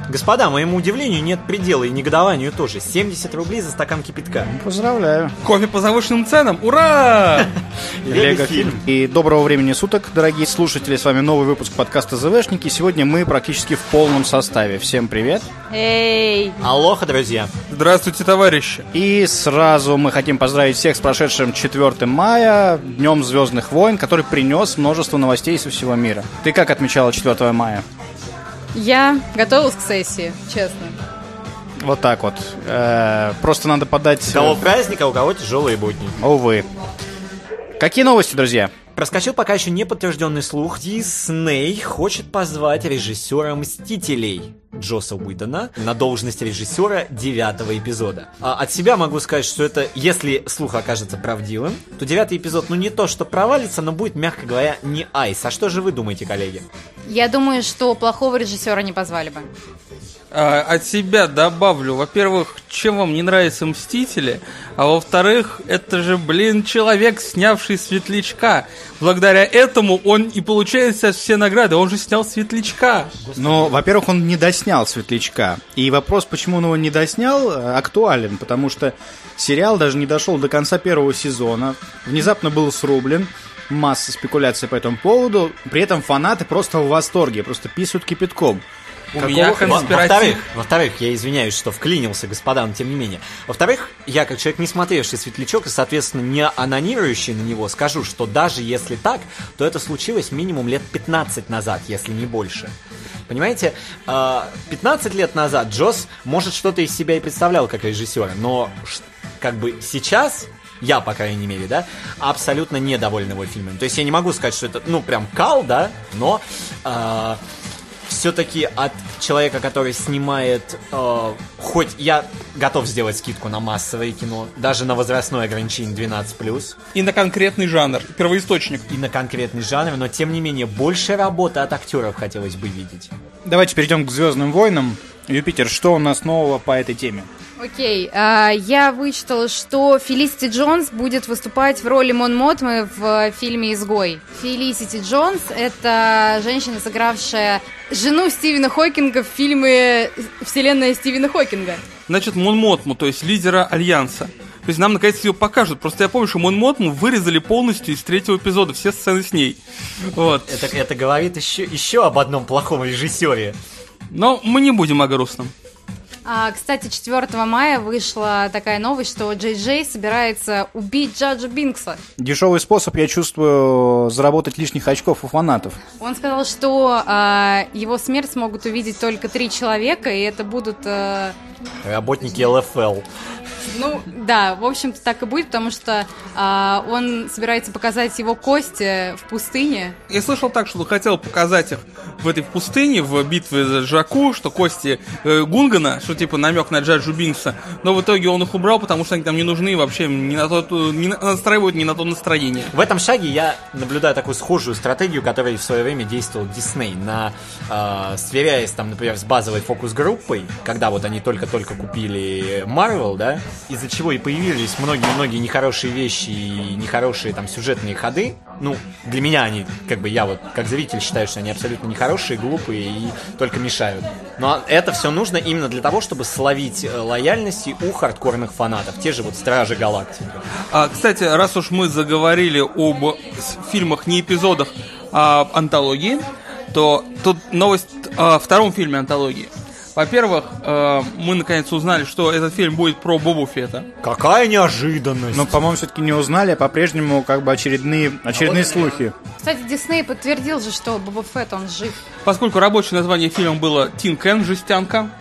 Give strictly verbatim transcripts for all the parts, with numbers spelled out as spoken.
Господа, моему удивлению нет предела и негодованию тоже. семьдесят рублей за стакан кипятка. Поздравляю. Кофе по завышенным ценам. Ура! Лего-фильм. И доброго времени суток, дорогие слушатели. С вами новый выпуск подкаста ЗВшники. Сегодня мы практически в полном составе. Всем привет. Эй! Алоха, друзья. Здравствуйте, товарищи. И сразу мы хотим поздравить всех с прошедшим четвёртым мая, Днем Звездных войн, который принес множество новостей со всего мира. Ты как отмечала четвёртого мая? Я готовилась к сессии, честно. Вот так вот. Э-э, просто надо подать... У кого праздник, а у кого тяжелые будни. Увы. Какие новости, друзья? Проскочил пока еще не подтвержденный слух. Дисней хочет позвать режиссера «Мстителей» Джосса Уидона на должность режиссера девятого эпизода. А от себя могу сказать, что это, если слух окажется правдивым, то девятый эпизод, ну не то что провалится, но будет, мягко говоря, не айс. А что же вы думаете, коллеги? Я думаю, что плохого режиссера не позвали бы. А, от себя добавлю, во-первых, чем вам не нравятся «Мстители», а во-вторых, это же, блин, человек, снявший «Светлячка». Благодаря этому он и получает сейчас все награды, он же снял «Светлячка». Ну, во-первых, он не доснял «Светлячка». И вопрос, почему он его не доснял, актуален, потому что сериал даже не дошел до конца первого сезона, внезапно был срублен, масса спекуляций по этому поводу, при этом фанаты просто в восторге, просто писают кипятком. У меня конспиратив... Во-вторых, во-вторых, я извиняюсь, что вклинился, господа, но тем не менее. Во-вторых, я, как человек, не смотревший «Светлячок» и, соответственно, не анонирующий на него, скажу, что даже если так, то это случилось минимум лет пятнадцать назад, если не больше. Понимаете, пятнадцать лет назад Джосс, может, что-то из себя и представлял как режиссера, но как бы сейчас... Я, по крайней мере, да, абсолютно недоволен его фильмом. То есть я не могу сказать, что это, ну, прям кал, да, но э, все-таки от человека, который снимает, э, хоть я готов сделать скидку на массовое кино, даже на возрастное ограничение двенадцать плюс. И на конкретный жанр, первоисточник. И на конкретный жанр, но тем не менее больше работы от актеров хотелось бы видеть. Давайте перейдем к «Звездным войнам». Юпитер, что у нас нового по этой теме? Окей, а, я вычитала, что Фелисити Джонс будет выступать в роли Мон Мотмы в фильме «Изгой». Фелисити Джонс — это женщина, сыгравшая жену Стивена Хокинга в фильме «Вселенная Стивена Хокинга». Значит, Мон Мотму, то есть лидера Альянса. То есть нам наконец ее покажут. Просто я помню, что Мон Мотму вырезали полностью из третьего эпизода, все сцены с ней. Вот. Это, это говорит еще, еще об одном плохом режиссере. Но мы не будем о грустном. А, кстати, четвёртого мая вышла такая новость, что Джей Джей собирается убить Джаджа Бинкса. Дешевый способ, я чувствую, заработать лишних очков у фанатов. Он сказал, что а, его смерть смогут увидеть только три человека, и это будут... А... Работники эл эф эл. Ну, да, в общем-то так и будет, потому что а, он собирается показать его кости в пустыне. Я слышал так, что он хотел показать их в этой пустыне, в битве за Джаку, что кости э, Гунгана, что типа намек на Джаджу Бинкса, но в итоге он их убрал, потому что они там не нужны вообще, не на то, не настраивают не на то настроение. В этом шаге я наблюдаю такую схожую стратегию, которой в свое время действовал Дисней, на, э, сверяясь там, например, с базовой фокус-группой, когда вот они только-только купили Marvel, да, из-за чего и появились многие-многие нехорошие вещи и нехорошие там сюжетные ходы. Ну, для меня они, как бы я вот, как зритель считаю, что они абсолютно нехорошие, глупые и только мешают. Но это все нужно именно для того, чтобы словить лояльности у хардкорных фанатов. Те же вот Стражи Галактики. А, кстати, раз уж мы заговорили об фильмах, не эпизодах, а об антологии, то тут новость о втором фильме антологии. Во-первых, э, мы наконец узнали, что этот фильм будет про Бобу Фетта. Какая неожиданность! Но, по-моему, все-таки не узнали, а по-прежнему как бы очередные, очередные а вот слухи. Кстати, Дисней подтвердил же, что Боба Фетт, он жив. Поскольку рабочее название фильма было «Тин Кен. Жестянка»,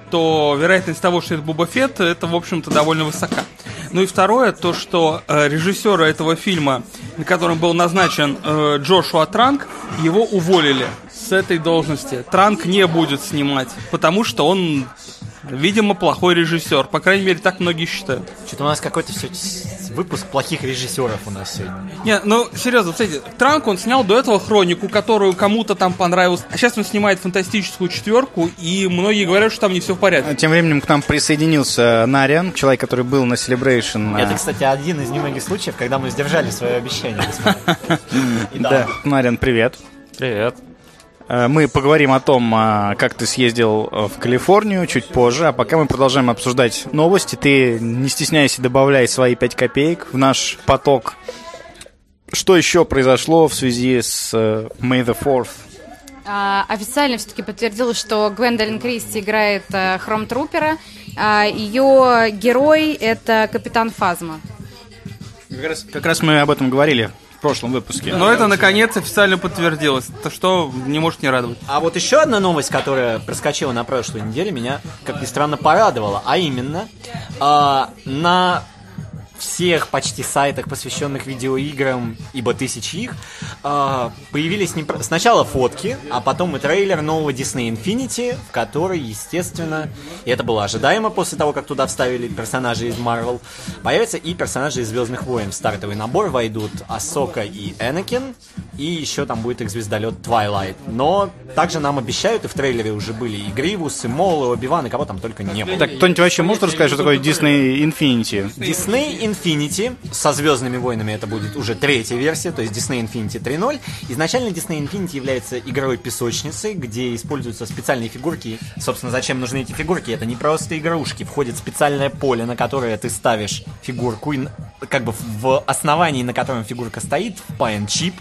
то вероятность того, что это Боба Фетт, это, в общем-то, довольно высока. Ну и второе, то, что э, режиссера этого фильма, на котором был назначен э, Джошуа Транк, его уволили с этой должности. Транк не будет снимать, потому что он, видимо, плохой режиссер. По крайней мере, так многие считают. Что-то у нас какой-то все выпуск плохих режиссеров у нас сегодня. Не, ну, серьезно, смотрите, Транк, он снял до этого «Хронику», которую кому-то там понравилась. А сейчас он снимает «Фантастическую четверку», и многие говорят, что там не все в порядке. Тем временем к нам присоединился Нариан, человек, который был на Celebration. Это, кстати, один из немногих случаев, когда мы сдержали свое обещание. Да, Нариан, привет. Привет. Мы поговорим о том, как ты съездил в Калифорнию чуть позже, а пока мы продолжаем обсуждать новости. Ты не стесняйся, добавляй свои пять копеек в наш поток. Что еще произошло в связи с May the fourth? А, официально все-таки подтвердилось, что Гвендолин Кристи играет а, Хромтрупера, а ее герой — это Капитан Фазма. Как раз, как раз мы об этом говорили в прошлом выпуске. Но это, наконец, официально подтвердилось, то что не может не радовать. А вот еще одна новость, которая проскочила на прошлой неделе, меня, как ни странно, порадовала. А именно, э, на всех почти сайтах, посвященных видеоиграм, ибо тысячи их, э, появились не про... сначала фотки, а потом и трейлер нового Disney Infinity, в который, естественно, и это было ожидаемо после того, как туда вставили персонажей из Marvel, появятся и персонажи из Звездных войн. В стартовый набор войдут Ахсока и Энакин, и еще там будет их звездолет Twilight. Но также нам обещают, и в трейлере уже были и Гривус, и Мол, и Оби-Ван, и кого там только не было. Так, кто-нибудь вообще может рассказать, что такое Disney Infinity? Disney Infinity со Звездными войнами это будет уже третья версия, то есть Disney Infinity три ноль. Изначально Disney Infinity является игровой песочницей, где используются специальные фигурки. Собственно, зачем нужны эти фигурки? Это не просто игрушки. Входит специальное поле, на которое ты ставишь фигурку, и как бы в основании, на котором фигурка стоит, впаян чип.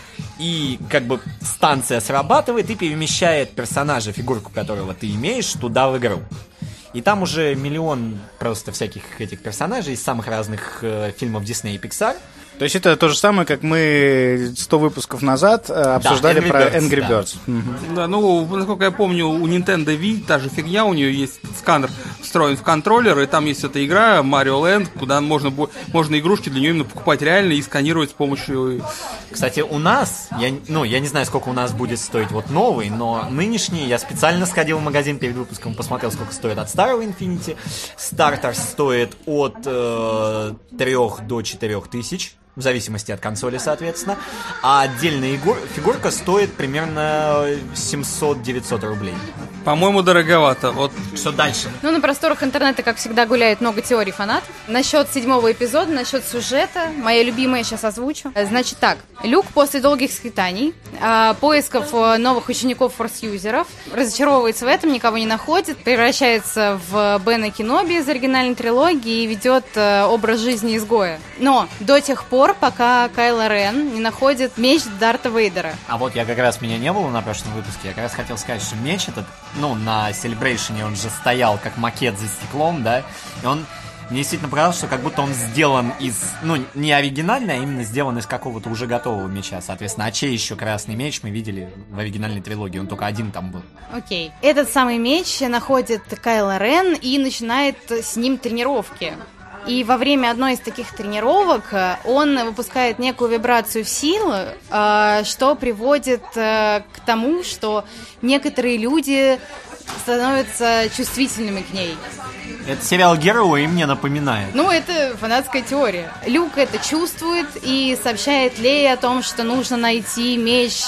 И как бы станция срабатывает и перемещает персонажа, фигурку которого ты имеешь, туда в игру. И там уже миллион просто всяких этих персонажей из самых разных э, фильмов Disney и Pixar. То есть это то же самое, как мы сто выпусков назад э, обсуждали, да, Angry про Birds, Angry да. Birds. Угу. Да, ну, насколько я помню, у Nintendo Wii та же фигня, у нее есть сканер встроен в контроллер, и там есть эта игра Mario Land, куда можно, можно игрушки для нее именно покупать реально и сканировать с помощью... Кстати, у нас, я, ну, я не знаю, сколько у нас будет стоить вот новый, но нынешний, я специально сходил в магазин перед выпуском, посмотрел, сколько стоит от старого Infinity. Стартер стоит от э, трех до четырех тысяч. В зависимости от консоли, соответственно. А отдельная игур... фигурка стоит примерно семьсот-девятьсот рублей. По-моему, дороговато. Вот. Что дальше? Ну, на просторах интернета, как всегда, гуляет много теорий фанатов. Насчет седьмого эпизода, насчет сюжета. Моя любимая сейчас озвучу. Значит так. Люк после долгих скитаний, поисков новых учеников форс-юзеров, разочаровывается в этом, никого не находит, превращается в Бена Кеноби из оригинальной трилогии и ведет образ жизни изгоя. Но до тех пор, пока Кайло Рен не находит меч Дарта Вейдера. А вот я как раз, меня не было на прошлом выпуске, я как раз хотел сказать, что меч этот, ну, на Celebration он же стоял как макет за стеклом, да, и он, мне действительно показалось, что как будто он сделан из, ну, не оригинальный, а именно сделан из какого-то уже готового меча, соответственно, а чей еще красный меч мы видели в оригинальной трилогии, он только один там был. Окей. Этот самый меч находит Кайло Рен и начинает с ним тренировки. И во время одной из таких тренировок он выпускает некую вибрацию силы, что приводит к тому, что некоторые люди становятся чувствительными к ней. Это сериал «Герои» мне напоминает. Ну, это фанатская теория. Люк это чувствует и сообщает Лее о том, что нужно найти меч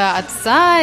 отца,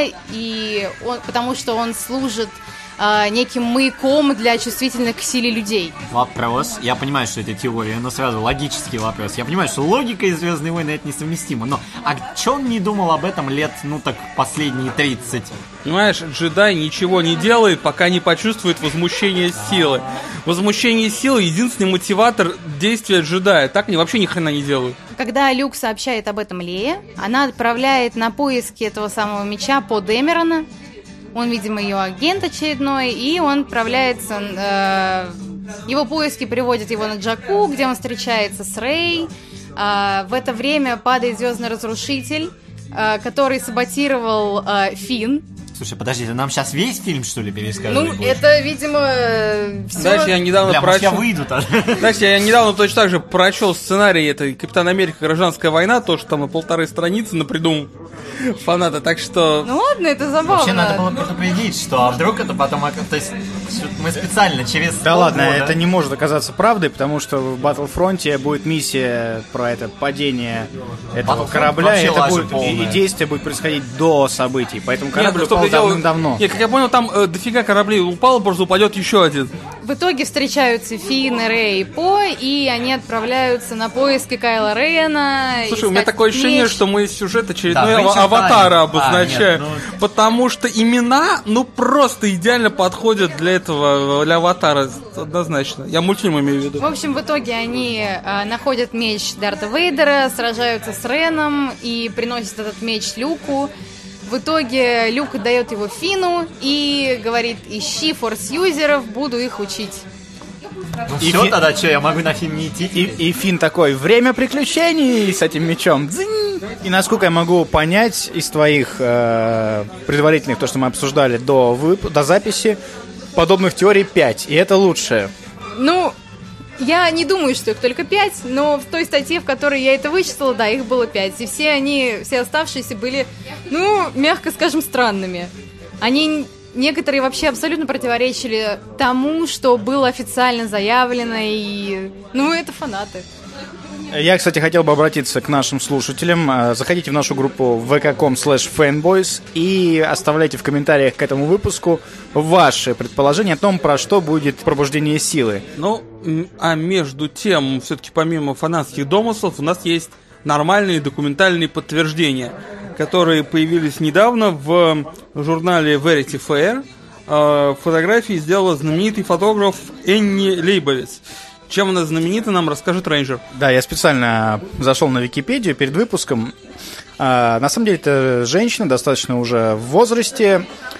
и он, потому что он служит Uh, неким маяком для чувствительных к силе людей. Вопрос. Я понимаю, что это теория, но сразу логический вопрос. Я понимаю, что логика и «Звездные войны» это несовместимо, но а чё он не думал об этом лет, ну так, последние тридцать? Понимаешь, джедай ничего не делает, пока не почувствует возмущение силы. Возмущение силы — единственный мотиватор действия джедая. Так они вообще ни хрена не делают. Когда Люк сообщает об этом Лее, она отправляет на поиски этого самого меча По Демерона. Он, видимо, ее агент очередной, и он отправляется... Э, его поиски приводят его на Джаку, где он встречается с Рей. Э, в это время падает Звездный Разрушитель, э, который саботировал э, Финн. Слушай, подожди, ты нам сейчас весь фильм, что ли, перескажешь? Ну, это, видимо, все... Знаешь, я недавно Бля, прочел... я выйду тогда. Знаешь, я недавно точно так же прочел сценарий этой «Капитан Америка. Гражданская война», тоже там на полторы страницы напридумал фаната, так что... Ну ладно, это забавно. Вообще надо было предупредить, что а вдруг это потом... То есть мы специально через... Да ладно, это не может оказаться правдой, потому что в Battlefront будет миссия про это падение этого корабля, и, это будет, и действие будет происходить до событий, поэтому корабль Нет, ну, чтобы упал давным-давно. Нет, как я понял, там э, дофига кораблей упало, просто упадет еще один. В итоге встречаются Финн, Рэй и По, и они отправляются на поиски Кайла Рена. Слушай, у меня такое ощущение, меч. что мы сюжет очередной да, ав- аватара обозначаем. А, нет, ну... Потому что имена, ну, просто идеально подходят для этого, для аватара, однозначно. Я мультфильм имею в виду. В общем, в итоге они э, находят меч Дарта Вейдера, сражаются с Реном и приносят этот меч Люку. В итоге Люк отдает его Фину и говорит: ищи форс-юзеров, буду их учить. Ну и все, Фи... тогда что, я могу на Фин не идти? И, и Фин такой: время приключений с этим мечом. Дзынь! И насколько я могу понять из твоих э, предварительных, то, что мы обсуждали до, вып... до записи, подобных теорий пять, и это лучшее. Ну... Я не думаю, что их только пять, но в той статье, в которой я это вычислила, да, их было пять. И все они, все оставшиеся были, ну, мягко скажем, странными. Они некоторые вообще абсолютно противоречили тому, что было официально заявлено, и, ну, это фанаты. Я, кстати, хотел бы обратиться к нашим слушателям. Заходите в нашу группу ви кей точка ком слэш фэнбойс и оставляйте в комментариях к этому выпуску ваши предположения о том, про что будет пробуждение силы. Ну, а между тем, все-таки помимо фанатских домыслов, у нас есть нормальные документальные подтверждения, которые появились недавно в журнале Vanity Fair. Фотографии сделала знаменитый фотограф Энни Лейбовиц. Чем она знаменита, нам расскажет Рейнджер. Да, я специально зашел на Википедию перед выпуском. А, на самом деле, это женщина, достаточно уже в возрасте,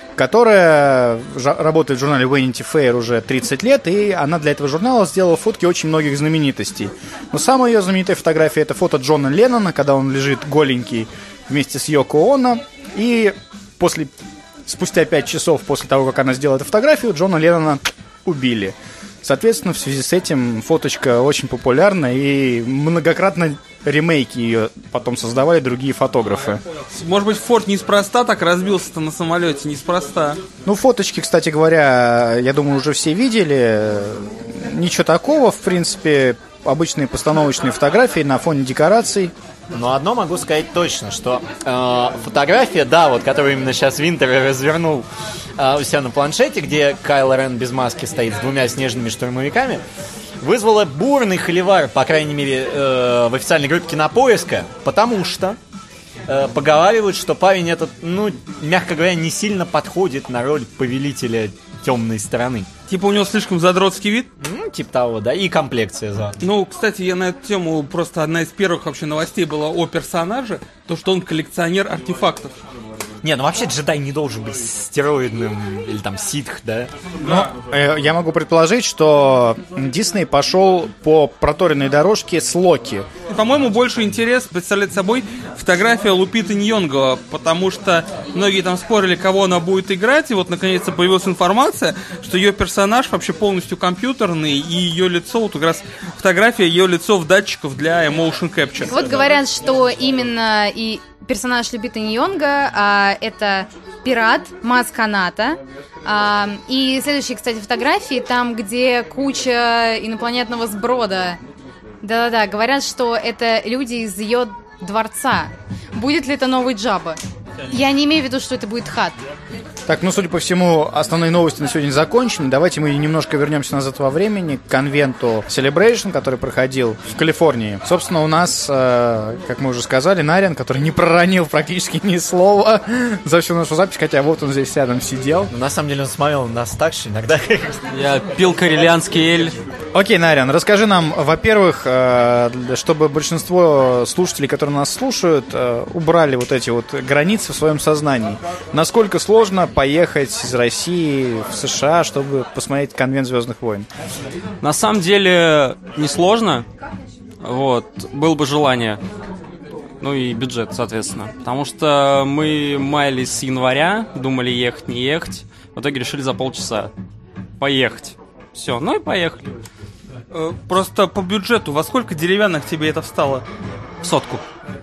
которая работает в журнале Vanity Fair уже тридцать лет, и она для этого журнала сделала фотки очень многих знаменитостей. Но самая ее знаменитая фотография — это фото Джона Леннона, когда он лежит голенький вместе с Йоко Оно, и после, спустя пять часов после того, как она сделала эту фотографию, Джона Леннона убили. Соответственно, в связи с этим фоточка очень популярна, и многократно ремейки ее потом создавали другие фотографы. Может быть, Форд неспроста так разбился-то на самолете, неспроста. Ну, фоточки, кстати говоря, я думаю, уже все видели. Ничего такого, в принципе, обычные постановочные фотографии на фоне декораций. Но одно могу сказать точно, что э, фотография, да, вот, которую именно сейчас Винтер развернул э, у себя на планшете, где Кайло Рен без маски стоит с двумя снежными штурмовиками, вызвала бурный холивар, по крайней мере, э, в официальной группе Кинопоиска, потому что э, поговаривают, что парень этот, ну, мягко говоря, не сильно подходит на роль повелителя темной стороны. Типа у него слишком задротский вид? Ну, типа того, да, и комплекция за. Ну, кстати, я на эту тему, просто одна из первых вообще новостей была о персонаже, то, что он коллекционер артефактов. Не, ну вообще джедай не должен быть стероидным или там ситх, да? Но э, я могу предположить, что Дисней пошел по проторенной дорожке с Локи. По-моему, больше интерес представляет собой фотография Лупиты Ньонго, потому что многие там спорили, кого она будет играть, и вот наконец-то появилась информация, что ее персонаж вообще полностью компьютерный, и ее лицо, вот как раз фотография ее лицо в датчиков для motion capture. Вот говорят, что именно и персонаж Лупиты Ньонго а, это пират Маз Каната. А, и следующие, кстати, фотографии, там, где куча инопланетного сброда. Да-да-да, говорят, что это люди из ее дворца. Будет ли это новый Джабба? Я не имею в виду, что это будет Хат. Так, ну, судя по всему, основные новости на сегодня закончены. Давайте мы немножко вернемся назад во времени к конвенту Celebration, который проходил в Калифорнии. Собственно, у нас, э, как мы уже сказали, Нарин, который не проронил практически ни слова за всю нашу запись, хотя вот он здесь рядом сидел. Но на самом деле он смотрел на нас так, что иногда... Я пил карелианский эль. Окей, Нарин, расскажи нам, во-первых, э, чтобы большинство слушателей, которые нас слушают, э, убрали вот эти вот границы в своем сознании. Насколько сложно поехать из России в США, чтобы посмотреть конвент «Звездных войн»? На самом деле несложно. Вот. Было бы желание. Ну и бюджет, соответственно. Потому что мы маялись с января, думали ехать, не ехать. В итоге решили за полчаса поехать. Все, ну и поехали. Просто по бюджету, во сколько деревянных тебе это встало? Сотку.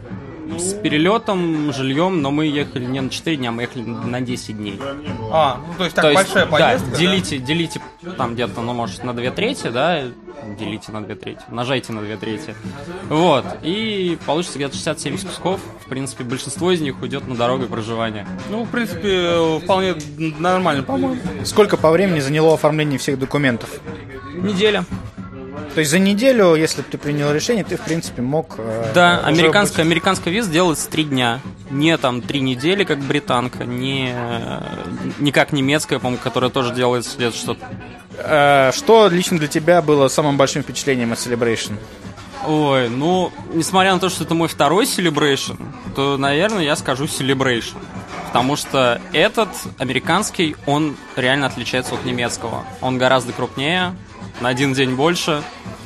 С перелетом, жильем, но мы ехали не на четыре дня, мы ехали на десять дней. А, ну то есть так то большая есть, поездка, да, делите, да? делите там где-то, ну может, на две трети, да, делите на две трети, умножайте на две трети. Вот, и получится где-то шестьдесят-семьдесят кусков. В принципе, большинство из них уйдет на дорогу и проживание. Ну, в принципе, вполне нормально, по-моему. Сколько по времени заняло оформление всех документов? Неделя. То есть за неделю, если бы ты принял решение, ты, в принципе, мог... Э, да, американская, быть... американская виза делается три дня. Не там три недели, как британка, не, не как немецкая, по-моему, которая тоже делается где-то что-то. Э, что лично для тебя было самым большим впечатлением от Celebration? Ой, ну, несмотря на то, что это мой второй Celebration, то, наверное, я скажу Celebration. Потому что этот, американский, он реально отличается от немецкого. Он гораздо крупнее, на один день больше,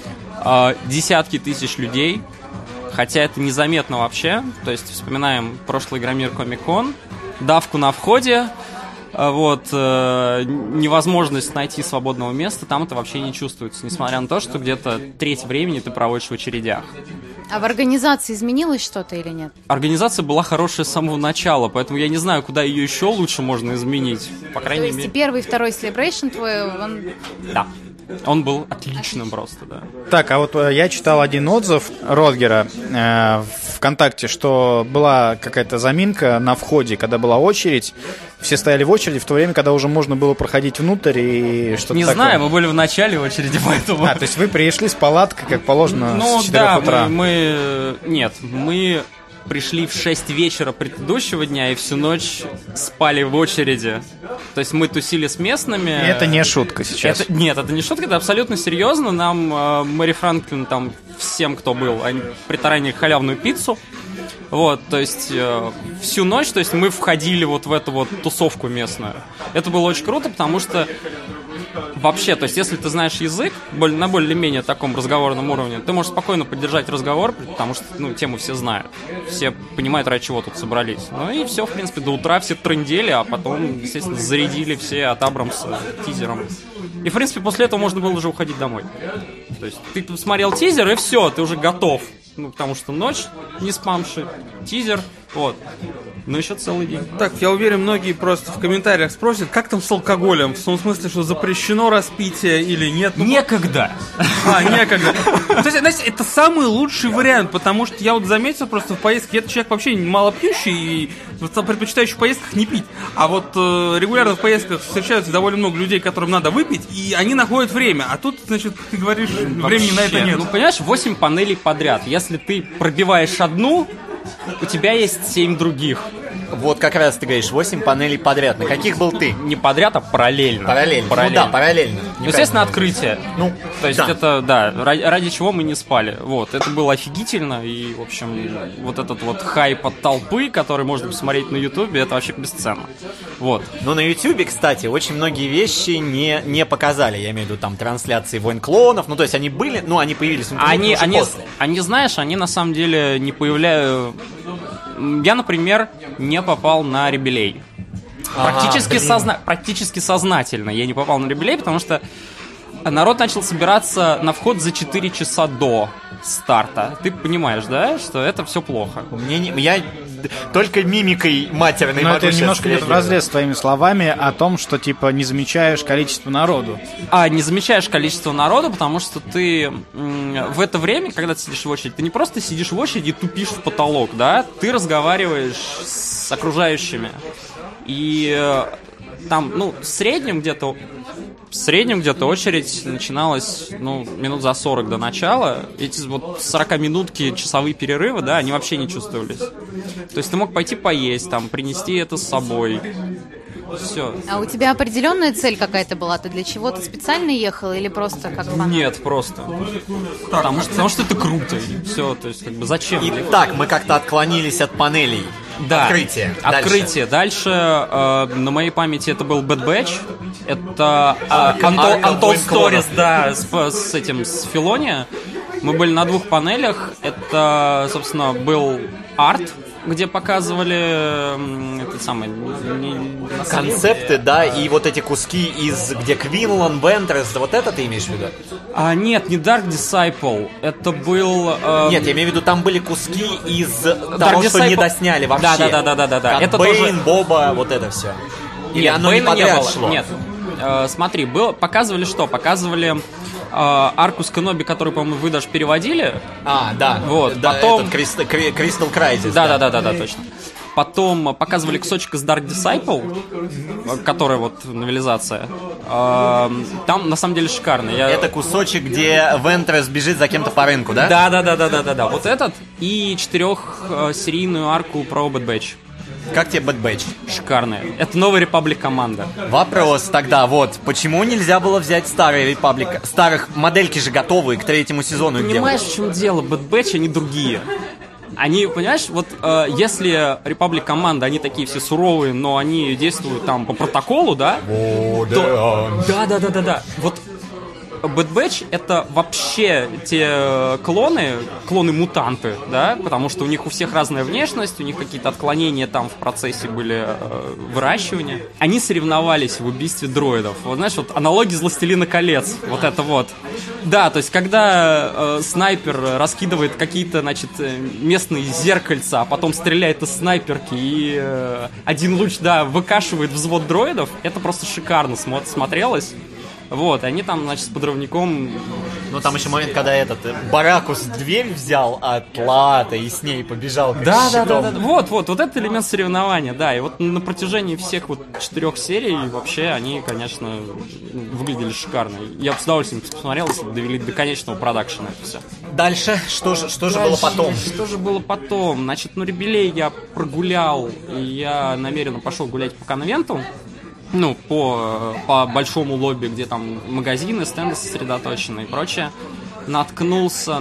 э, десятки тысяч людей, хотя это незаметно вообще. То есть вспоминаем прошлый Игромир Комик-кон, давку на входе, э, вот, э, невозможность найти свободного места, там это вообще не чувствуется, несмотря на то, что где-то треть времени ты проводишь в очередях. А в организации изменилось что-то или нет? Организация была хорошая с самого начала, поэтому я не знаю, куда ее еще лучше можно изменить. По крайней То есть мере... и первый, и второй Celebration твой, он... Да. Он был отличным просто, да. Так, а вот я читал один отзыв Ротгера э, в ВКонтакте, что была какая-то заминка на входе, когда была очередь. Все стояли в очереди в то время, когда уже можно было проходить внутрь и что-то Не такое. знаю, мы были в начале очереди, поэтому... А, то есть вы пришли с палаткой, как положено, ну, с четырёх да, утра? Мы, мы... Нет, мы... пришли в шесть вечера предыдущего дня и всю ночь спали в очереди. То есть мы тусили с местными. И это не шутка сейчас. Это, нет, это не шутка, это абсолютно серьезно. Нам э, Мэри Франклин, там, всем, кто был, они притаранили халявную пиццу. Вот, то есть э, всю ночь, то есть мы входили вот в эту вот тусовку местную. Это было очень круто, потому что вообще, то есть если ты знаешь язык на более-менее таком разговорном уровне, ты можешь спокойно поддержать разговор, потому что, ну, тему все знают. Все понимают, ради чего тут собрались. Ну и все, в принципе, до утра все трындели, а потом, естественно, зарядили все от Абрамса тизером. И, в принципе, после этого можно было уже уходить домой. То есть ты посмотрел тизер, и все, ты уже готов. Ну, потому что ночь, не спамши, тизер, вот. Но еще целый день. Так, я уверен, многие просто в комментариях спросят, как там с алкоголем? В том смысле, что запрещено распитие или нет? Ну, некогда. А, некогда. То есть, знаете, это самый лучший вариант, потому что я вот заметил просто в поездке, я человек вообще мало пьющий и предпочитающий в поездках не пить. А вот э, регулярно в поездках встречаются довольно много людей, которым надо выпить, и они находят время. А тут, значит, ты говоришь, времени на это нет. Ну, понимаешь, восемь панелей подряд. Если ты пробиваешь одну, у тебя есть семь других. Вот как раз ты говоришь, восемь панелей подряд. На каких был ты? Не подряд, а параллельно. Параллельно. параллельно. Ну да, параллельно. Ну, естественно, открытие. Ну, то есть да. это, да, ради, ради чего мы не спали. Вот, это было офигительно. И, в общем, вот этот вот хайп от толпы, который можно посмотреть на Ютубе, это вообще бесценно. Вот. Но на Ютубе, кстати, очень многие вещи не, не показали. Я имею в виду там трансляции «Войн клонов». Ну, то есть они были, ну, они появились. Ну, они, уже они, после. они, знаешь, они на самом деле не появляются... Я, например, не попал на Ребелей. Ага, Практически, созна... Практически сознательно я не попал на Ребелей, потому что народ начал собираться на вход за четыре часа до старта. Ты понимаешь, да, что это все плохо? Мне не... Я только мимикой матерной Но могу это сейчас немножко идет реагировать. вразрез с твоими словами о том, что, типа, не замечаешь количество народу. А, не замечаешь количество народу, потому что ты м- в это время, когда ты сидишь в очереди, ты не просто сидишь в очереди и тупишь в потолок, да? Ты разговариваешь с окружающими. И э, там, ну, в среднем где-то... В среднем где-то очередь начиналась, ну, минут за сорок до начала. Эти вот сорокаминутки, часовые перерывы, да, они вообще не чувствовались. То есть ты мог пойти поесть, там, принести это с собой. Все. А у тебя определенная цель какая-то была? Ты для чего-то специально ехал или просто как фанат? Нет, просто. Потому что, потому что это круто. И все, то есть, как бы, зачем? Итак, мы как-то отклонились от панелей. Да. Открытие. Открытие. Дальше, Дальше э, на моей памяти это был Bad Batch. Это э, Арка- Untold, Арка Untold Войн Stories, клонов. да, с, с этим, с Филони. Мы были на двух панелях. Это, собственно, был арт, где показывали м, этот самый... не- не- Концепты, да, и вот эти куски из, где Квинлан, Вентрес, вот это ты имеешь в виду? А, нет, не Dark Disciple. Это был... э, Нет, я имею в виду, там были куски из Dark того, что Disciple- не досняли вообще. Да, да, да, да, да, да. Как Это Бэйн, тоже- Боба, вот это все. Или Нет, оно не Бэйна не подряд было. шло? Нет. э, смотри, было, показывали что? Показывали э, арку с Кеноби, которую, по-моему, вы даже переводили. А, да. Вот, да, потом... Этот, Crystal Crisis. Да-да-да, точно. Потом показывали кусочек из Dark Disciple, которая вот новелизация. Там, на самом деле, шикарно. Я... Это кусочек, где Вентресс бежит за кем-то по рынку, да? Да-да-да-да-да-да. Вот этот и четырехсерийную арку про Bad Batch. Как тебе Bad Batch? Шикарная. Это новая Republic команда. Вопрос тогда, вот, почему нельзя было взять старые Republic? Старых модельки же готовые к третьему сезону. Понимаешь, в чем дело? Bad Batch, они другие. Они, понимаешь, вот э, если Republic команда, они такие все суровые, но они действуют там по протоколу, да? О, то... да. Да, да, да, да. Вот Bad Batch это вообще те клоны, клоны-мутанты, да, потому что у них у всех разная внешность, у них какие-то отклонения там в процессе были э, выращивания. Они соревновались в убийстве дроидов. Вот знаешь, вот аналогии из «Властелина колец», вот это вот. Да, то есть когда э, снайпер раскидывает какие-то, значит, местные зеркальца, а потом стреляет из снайперки и э, один луч, да, выкашивает взвод дроидов, это просто шикарно смо- смотрелось. Вот, они там, значит, с подрывником... Ну, там еще момент, когда этот Баракус дверь взял от Лата и с ней побежал к да, щитом. да, да, да, вот, вот, вот это элемент соревнования, да, и вот на протяжении всех вот четырех серий вообще они, конечно, выглядели шикарно. Я бы с удовольствием посмотрел, если бы довели до конечного продакшена это все. Дальше? Что же, что же Дальше, было потом? Что же было потом? Значит, ну, Ребелей я прогулял, и я намеренно пошел гулять по конвенту. Ну, по, по большому лобби, где там магазины, стенды сосредоточены и прочее. Наткнулся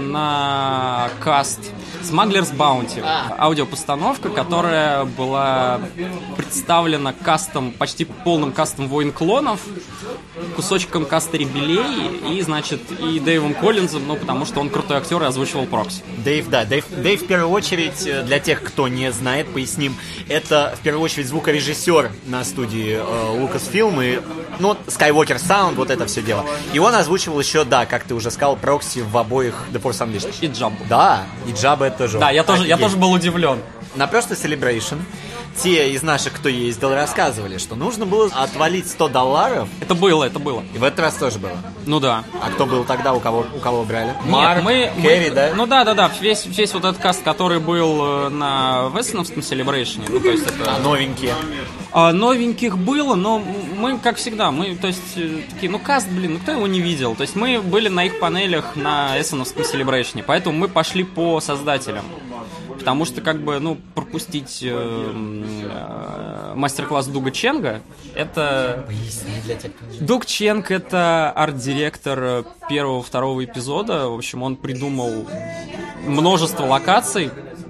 на каст Smugglers Bounty, аудиопостановка, которая была представлена кастом, почти полным кастом Войн клонов, кусочком каста Ребелей и, значит, и Дэйвом Коллинзом, ну, потому что он крутой актер и озвучивал Прокси. Дэйв, да, Дэйв, Дэйв в первую очередь, для тех, кто не знает, поясним, это в первую очередь звукорежиссер на студии э, Lucasfilm и, ну, Skywalker Sound, вот это все дело. И он озвучивал еще, да, как ты уже сказал, Прокси в обоих The Force Unleashed. И Джаббу. Да, и Джабба это тоже. Да, я тоже, я тоже был удивлен. На прошлой Celebration те из наших, кто ездил, рассказывали, что нужно было отвалить сто долларов. Это было, это было. И в этот раз тоже было. Ну да. А кто был тогда, у кого, у кого брали? Нет, Марк, мы, Кэрри, мы, да? Ну да, да, да. Весь, весь вот этот каст, который был на Вестоновском Celebration, ну то есть это... А новенькие? А, новеньких было, но мы, как всегда, мы, то есть, такие, ну каст, блин, ну кто его не видел? То есть мы были на их панелях на Эссеновском Celebration, поэтому мы пошли по создателям. Потому что, как бы, ну, пропустить э, э, мастер-класс Дуга Ченга, это... Поясни для тех, кто... Дуг Ченг — это арт-директор первого-второго эпизода. В общем, он придумал множество локаций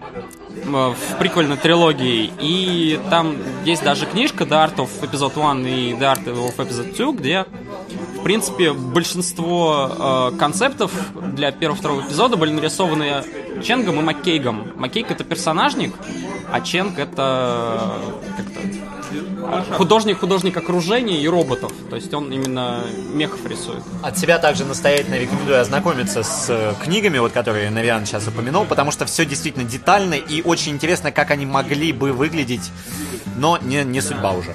в прикольной трилогии. И там есть даже книжка The Art of Episode один и The Art of Episode два, где, в принципе, большинство э, концептов для первого-второго эпизода были нарисованы Ченгом и Маккейгом. Маккейг — это персонажник, а Ченг — это как-то художник, художник окружения и роботов. То есть он именно мехов рисует. От себя также настоятельно рекомендую ознакомиться с э, книгами, вот, которые Навиан сейчас упомянул, потому что все действительно детально и очень интересно, как они могли бы выглядеть, но не, не судьба уже.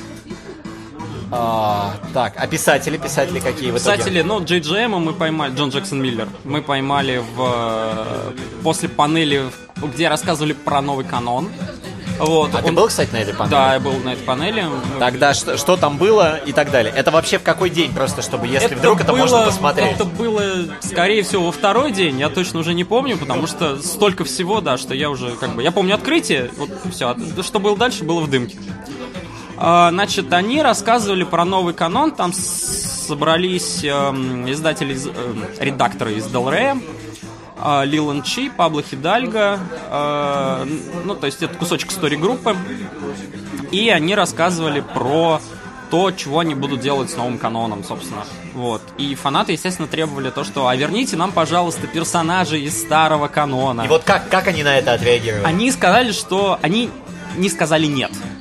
А, так, а писатели, писатели какие в итоге? Писатели, ну, Джей Джей Эма мы поймали, Джон Джексон Миллер, мы поймали в после панели, где рассказывали про новый канон. Вот, а он... ты был, кстати, на этой панели? Да, я был на этой панели. Тогда что, что там было и так далее? Это вообще в какой день просто, чтобы, если это вдруг это было, можно посмотреть? Это было, скорее всего, во второй день. Я точно уже не помню, потому что столько всего, да, что я уже как бы... Я помню открытие, вот все. Что было дальше, было в дымке. А, значит, они рассказывали про новый канон. Там собрались э, издатели, э, редакторы из Del Rey, Лилан Чи, Пабло Хидальго, э, ну, то есть это кусочек стори-группы. И они рассказывали про то, чего они будут делать с новым каноном, собственно. Вот. И фанаты, естественно, требовали то, что «А верните нам, пожалуйста, персонажей из старого канона». И вот как, как они на это отреагировали? Они сказали, что... Они не сказали «нет».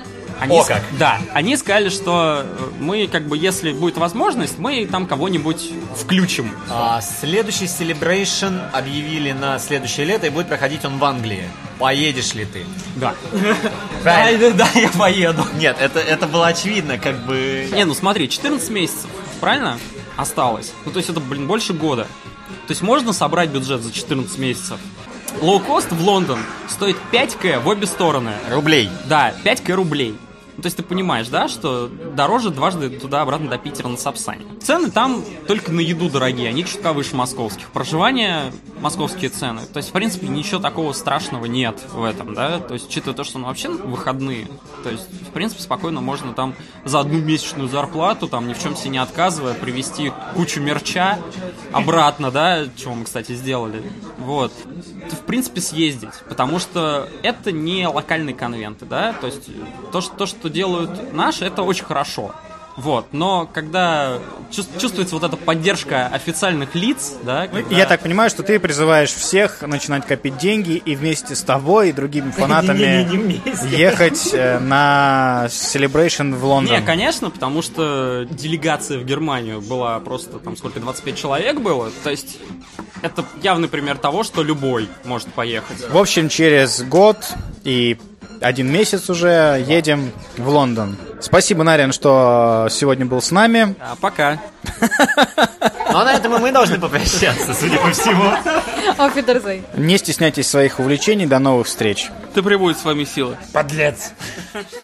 Они, О, с- как. Да, они сказали, что э, мы, как бы, если будет возможность, мы там кого-нибудь включим. А, следующий Celebration объявили на следующее лето, и будет проходить он в Англии. Поедешь ли ты? Да. Правильно. Да, да, я поеду. Нет, это, это было очевидно, как бы... Не, ну смотри, четырнадцать месяцев, правильно? Осталось. Ну, то есть это, блин, больше года. То есть можно собрать бюджет за четырнадцать месяцев. Лоукост в Лондон стоит пять тысяч в обе стороны. Рублей. Да, пять тысяч рублей. Ну, то есть ты понимаешь, да, что дороже дважды туда-обратно до Питера на Сапсане. Цены там только на еду дорогие, они чутка выше московских. Проживание — московские цены. То есть, в принципе, ничего такого страшного нет в этом, да. То есть, учитывая то, что ну, вообще выходные, то есть, в принципе, спокойно можно там за одну месячную зарплату, там, ни в чем себе не отказывая, привезти кучу мерча обратно, да, чего мы, кстати, сделали. Вот. В принципе, съездить, потому что это не локальные конвенты, да, то есть то, что, то, что делают наши, это очень хорошо. Вот, но когда чувствуется вот эта поддержка официальных лиц, да, когда... Я так понимаю, что ты призываешь всех начинать копить деньги и вместе с тобой и другими фанатами ехать э, на Celebration в Лондон. Не, конечно, потому что делегация в Германию была просто, там, сколько, двадцать пять человек было, то есть это явный пример того, что любой может поехать. В общем, через год и один месяц уже едем в Лондон. Спасибо, Нарин, что сегодня был с нами. А, пока. Ну а на этом и мы должны попрощаться, судя по всему. Auf Wiedersehen. Не стесняйтесь своих увлечений. До новых встреч. Ты прибудет с вами сила. Подлец.